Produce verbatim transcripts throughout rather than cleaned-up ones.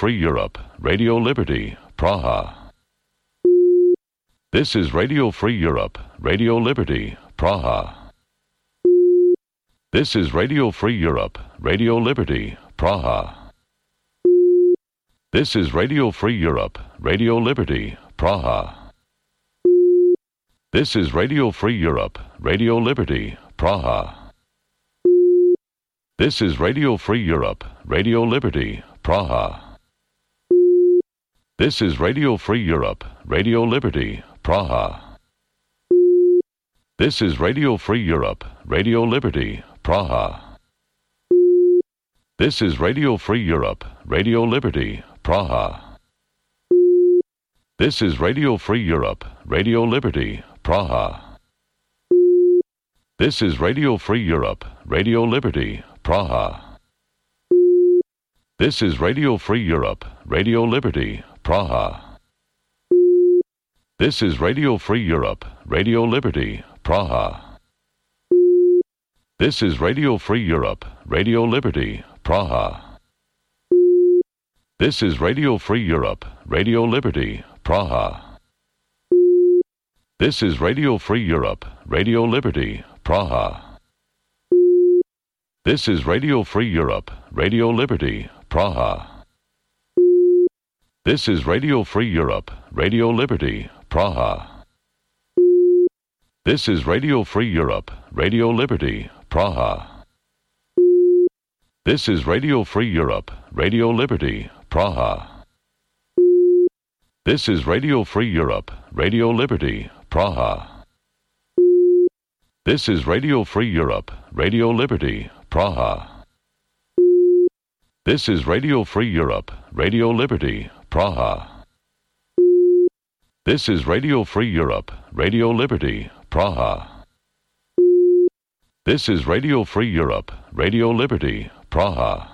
Free Europe, Radio Liberty, Praha. This is Radio Free Europe, Radio Liberty, Praha. This is Radio Free Europe, Radio Liberty, Praha. This is Radio Free Europe, Radio Liberty, Praha. This is Radio Free Europe, Radio Liberty, Praha. This is Radio Free Europe, Radio Liberty, Praha. This is Radio Free Europe, Radio Liberty, Praha. This is Radio Free Europe, Radio Liberty, Praha. This is Radio Free Europe, Radio Liberty, Praha. This is Radio Free Europe, Radio Liberty, Praha. This is Radio Free Europe, Radio Liberty, Praha. This is Radio Free Europe, Radio Liberty, Praha. This is Radio Free Europe, Radio Liberty, Praha. This is Radio Free Europe, Radio Liberty, Praha. This is Radio Free Europe, Radio Liberty, Praha. This is Radio Free Europe, Radio Liberty, Praha. This is Radio Free Europe, Radio Liberty, Praha. This is Radio Free Europe, Radio Liberty, Praha. This is Radio Free Europe, Radio Liberty, Praha. This is Radio Free Europe, Radio Liberty, Praha. This is Radio Free Europe, Radio Liberty, Praha. This is Radio Free Europe, Radio Liberty, Praha. This is Radio Free Europe, Radio Liberty, Praha. This is Radio Free Europe, Radio Liberty, Praha. This is Radio Free Europe, Radio Liberty, Praha.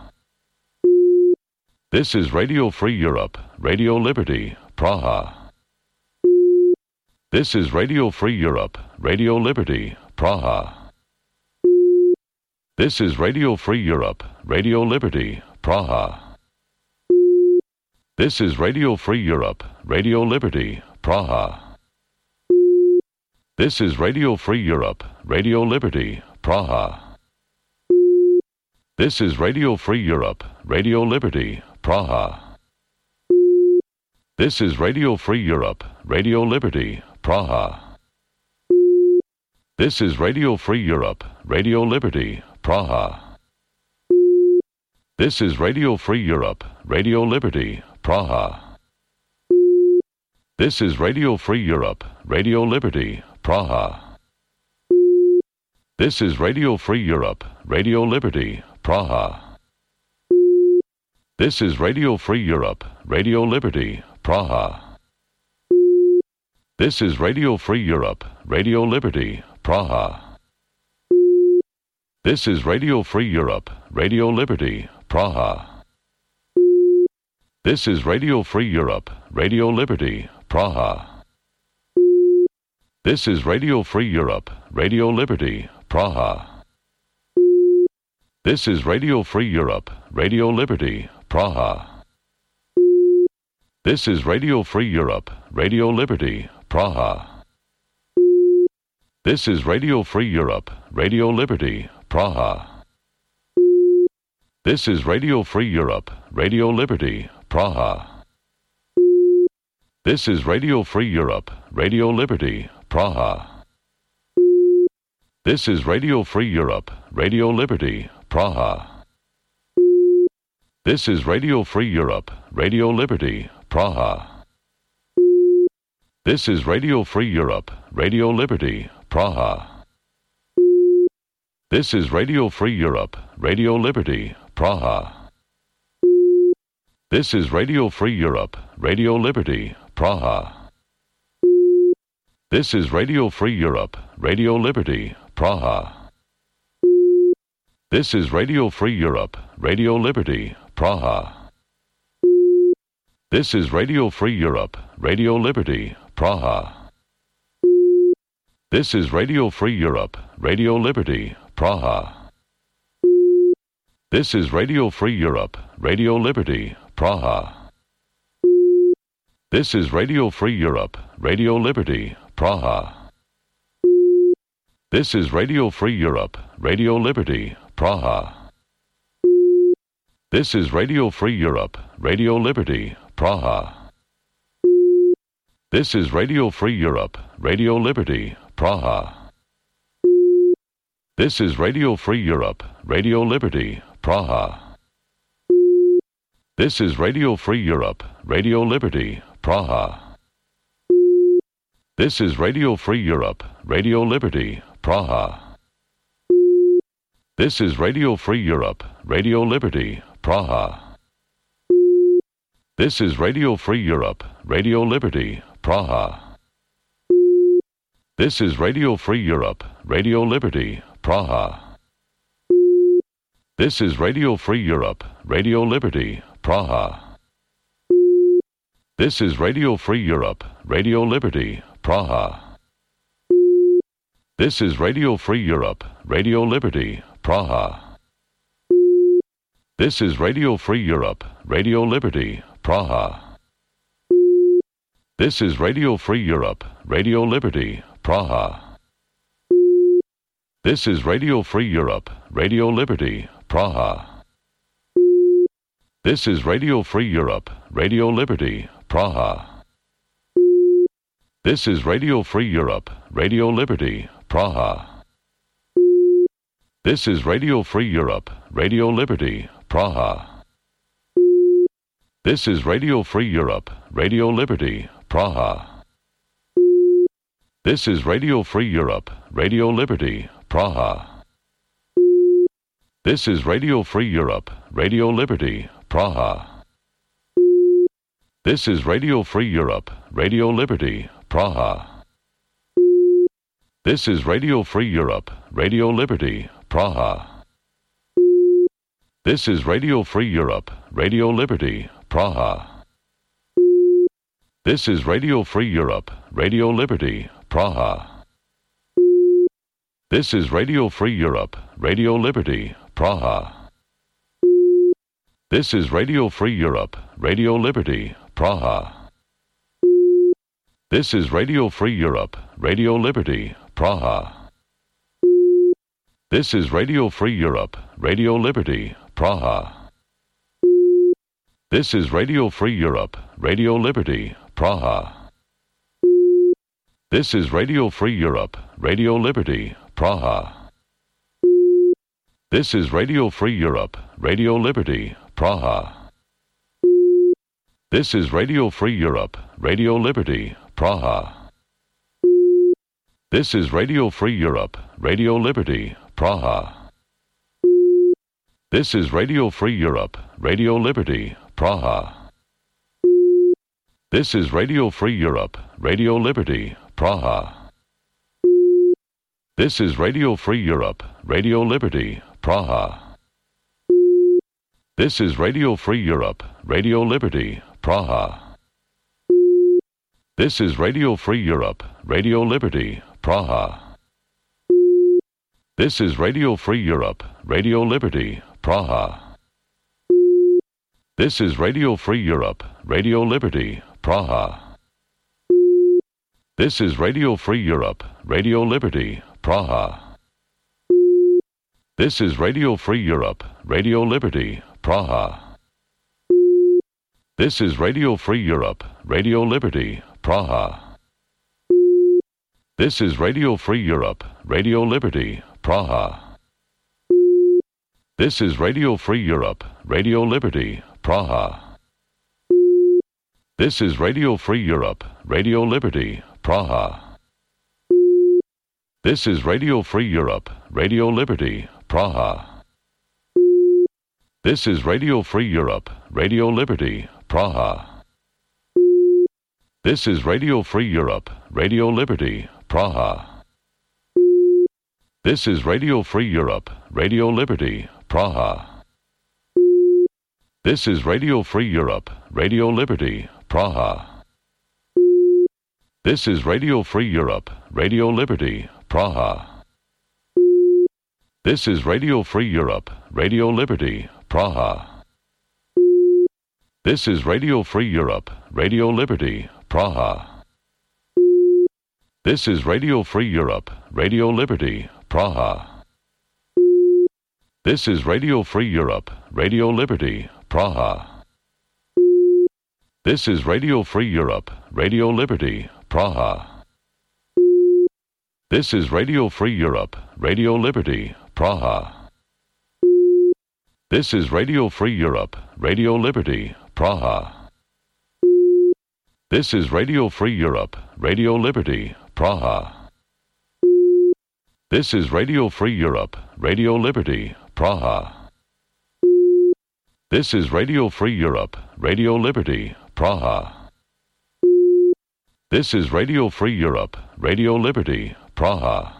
This is Radio Free Europe, Radio Liberty, Praha. This is Radio Free Europe, Radio Liberty, Praha. This is Radio Free Europe, Radio Liberty, Praha. This is Radio Free Europe, Radio Liberty, Praha. This is Radio Free Europe, Radio Liberty, Praha. This is Radio Free Europe, Radio Liberty, Praha. This is Radio Free Europe, Radio Liberty, Praha. This is Radio Free Europe, Radio Liberty, Praha. This is Radio Free Europe, Radio Liberty, Praha. This is Radio Free Europe, Radio Liberty, Praha. This is Radio Free Europe, Radio Liberty, Praha. This is Radio Free Europe, Radio Liberty, Praha. This is Radio Free Europe, Radio Liberty, Praha. This is Radio Free Europe, Radio Liberty, Praha. This is Radio Free Europe, Radio Liberty, Praha. This is Radio Free Europe, Radio Liberty, Praha. This is Radio Free Europe, Radio Liberty, Praha. This is Radio Free Europe, Radio Liberty, Praha. This is Radio Free Europe, Radio Liberty, Praha. This is Radio Free Europe, Radio Liberty, Praha. This is Radio Free Europe, Radio Liberty, Praha. This is Radio Free Europe, Radio Liberty, Praha. This is Radio Free Europe, Radio Liberty, Praha. This is Radio Free Europe, Radio Liberty, Praha. This is Radio Free Europe, Radio Liberty, Praha. This is Radio Free Europe, Radio Liberty, Praha. This is Radio Free Europe, Radio Liberty, Praha. This is Radio Free Europe, Radio Liberty, Praha. This is Radio Free Europe, Radio Liberty, Praha. This is Radio Free Europe, Radio Liberty, Praha. This is Radio Free Europe, Radio Liberty, Praha. This is Radio Free Europe, Radio Liberty, Praha. This is Radio Free Europe, Radio Liberty, Praha. This is Radio Free Europe, Radio Liberty, Praha. This is Radio Free Europe, Radio Liberty, Praha. This is Radio Free Europe, Radio Liberty, Praha. This is Radio Free Europe, Radio Liberty, Praha. This is Radio Free Europe, Radio Liberty, Praha. This is Radio Free Europe, Radio Liberty, Praha. This is Radio Free Europe, Radio Liberty, Praha. This is Radio Free Europe, Radio Liberty, Praha. This is Radio Free Europe, Radio Liberty, Praha. This is Radio Free Europe, Radio Liberty, Praha. This is Radio Free Europe, Radio Liberty, Praha. This is Radio Free Europe, Radio Liberty, Praha. This is Radio Free Europe, Radio Liberty, Praha. This is Radio Free Europe, Radio Liberty, Praha. This is Radio Free Europe, Radio Liberty, Praha. This is Radio Free Europe, Radio Liberty, Praha. This is Radio Free Europe, Radio Liberty, Praha. This is Radio Free Europe, Radio Liberty, Praha. This is Radio Free Europe, Radio Liberty, Praha. This is Radio Free Europe, Radio Liberty, Praha. This is Radio Free Europe, Radio Liberty, Praha. This is Radio Free Europe, Radio Liberty, Praha. This is Radio Free Europe, Radio Liberty, Praha. This is Radio Free Europe, Radio Liberty, Praha. This is Radio Free Europe, Radio Liberty, Praha. This is Radio Free Europe, Radio Liberty, Praha. This is Radio Free Europe, Radio Liberty, Praha. This is Radio Free Europe, Radio Liberty, Praha. This is Radio Free Europe, Radio Liberty, Praha. This is Radio Free Europe, Radio Liberty, Praha. This is Radio Free Europe, Radio Liberty, Praha. This is Radio Free Europe, Radio Liberty, Praha. This is Radio Free Europe, Radio Liberty, Praha. This is Radio Free Europe, Radio Liberty, Praha. This is Radio Free Europe, Radio Liberty, Praha. This is Radio Free Europe, Radio Liberty, Praha. This is Radio Free Europe, Radio Liberty, Praha. This is Radio Free Europe, Radio Liberty, Praha. This is Radio Free Europe, Radio Liberty, Praha. This is Radio Free Europe, Radio Liberty, Praha. This is Radio Free Europe, Radio Liberty, Praha. This is Radio Free Europe, Radio Liberty, Praha. This is Radio Free Europe, Radio Liberty, Praha. This is Radio Free Europe, Radio Liberty, Praha. This is Radio Free Europe, Radio Liberty, Praha. This is Radio Free Europe, Radio Liberty, Praha. This is Radio Free Europe, Radio Liberty, Praha. This is Radio Free Europe, Radio Liberty, Praha. This is Radio Free Europe, Radio Liberty, Praha. This is Radio Free Europe, Radio Liberty, Praha. This is Radio Free Europe, Radio Liberty, Praha. This is Radio Free Europe, Radio Liberty, Praha. This is Radio Free Europe, Radio Liberty, Praha. This is Radio Free Europe, Radio Liberty, Praha. This is Radio Free Europe, Radio Liberty, Praha. This is Radio Free Europe, Radio Liberty, Praha. This is Radio Free Europe, Radio Liberty, Praha. This is Radio Free Europe, Radio Liberty, Praha. This is Radio Free Europe, Radio Liberty, Praha. This is Radio Free Europe, Radio Liberty, Praha. This is Radio Free Europe, Radio Liberty, Praha. This is Radio Free Europe, Radio Liberty, Praha. This is Radio Free Europe, Radio Liberty, Praha.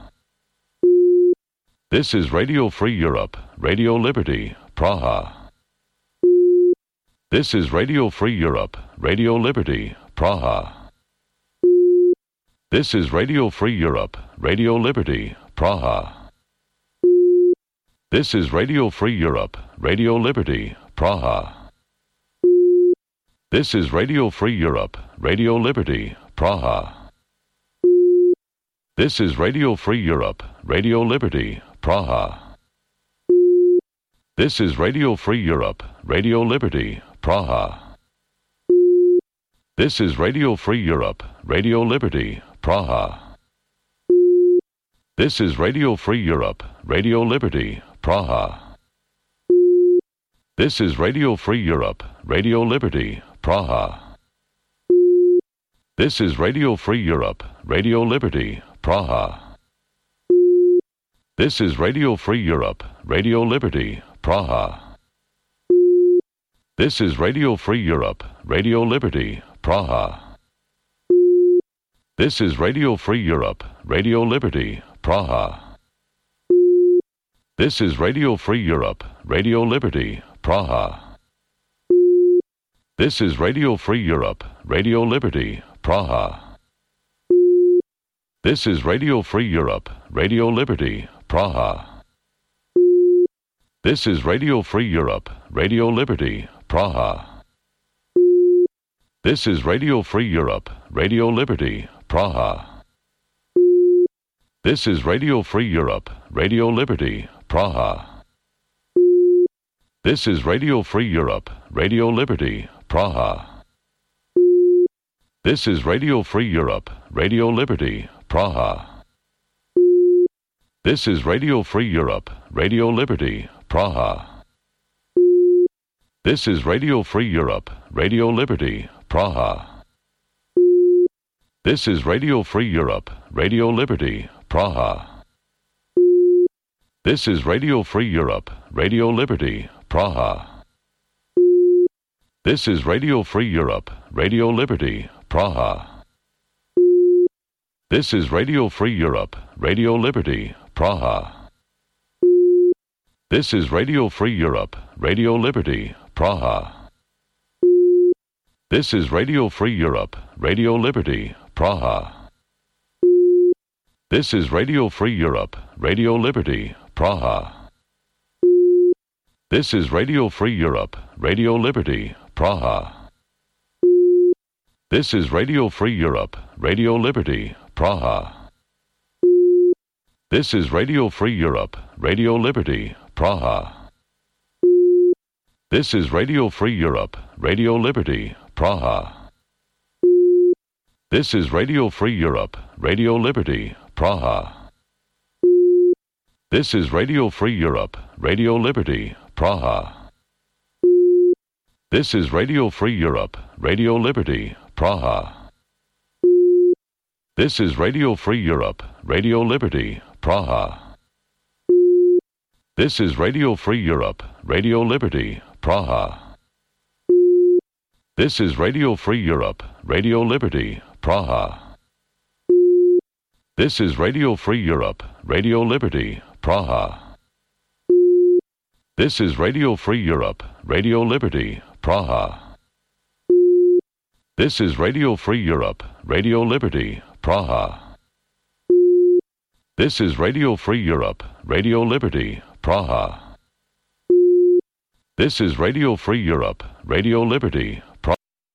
This is Radio Free Europe, Radio Liberty, Praha. This is Radio Free Europe, Radio Liberty, Praha. This is Radio Free Europe, Radio Liberty, Praha. This is Radio Free Europe, Radio Liberty, Praha. This is Radio Free Europe, Radio Liberty, Praha. This is Radio Free Europe, Radio Liberty, Praha. This is Radio Free Europe, Radio Liberty, Praha. This is Radio Free Europe, Radio Liberty, Praha. This is Radio Free Europe, Radio Liberty, Praha. This is Radio Free Europe, Radio Liberty, Praha. This is Radio Free Europe, Radio Liberty, Praha. This is Radio Free Europe, Radio Liberty, Praha. This is Radio Free Europe, Radio Liberty, Praha. This is Radio Free Europe, Radio Liberty, Praha. This is Radio Free Europe, Radio Liberty, Praha. This is Radio Free Europe, Radio Liberty, Praha. This is Radio Free Europe, Radio Liberty, Praha. This is Radio Free Europe, Radio Liberty, Praha. This is Radio Free Europe, Radio Liberty, Praha. This is Radio Free Europe, Radio Liberty, Praha. This is Radio Free Europe, Radio Liberty, Praha. This is Radio Free Europe, Radio Liberty, Praha. This is Radio Free Europe, Radio Liberty, Praha. This is Radio Free Europe, Radio Liberty, Praha. This is Radio Free Europe, Radio Liberty, Praha. This is Radio Free Europe, Radio Liberty, Praha. This is Radio Free Europe, Radio Liberty, Praha. This is Radio Free Europe, Radio Liberty, Praha. This is Radio Free Europe, Radio Liberty, Praha. This is Radio Free Europe, Radio Liberty, Praha. This is Radio Free Europe, Radio Liberty, Praha. This is Radio Free Europe, Radio Liberty, Praha. This is Radio Free Europe, Radio Liberty, Praha. This is Radio Free Europe, Radio Liberty, Praha. This is Radio Free Europe, Radio Liberty, Praha. This is Radio Free Europe, Radio Liberty, Praha. This is Radio Free Europe, Radio Liberty, Praha. This is Radio Free Europe, Radio Liberty, Praha. This is Radio Free Europe, Radio Liberty, Praha. This is Radio Free Europe, Radio Liberty, Praha. This is Radio Free Europe, Radio Liberty, Praha. This is Radio Free Europe, Radio Liberty, Praha. This is Radio Free Europe, Radio Liberty, Praha. This is Radio Free Europe, Radio Liberty, Praha. This is Radio Free Europe, Radio Liberty, Praha. This is Radio Free Europe, Radio Liberty,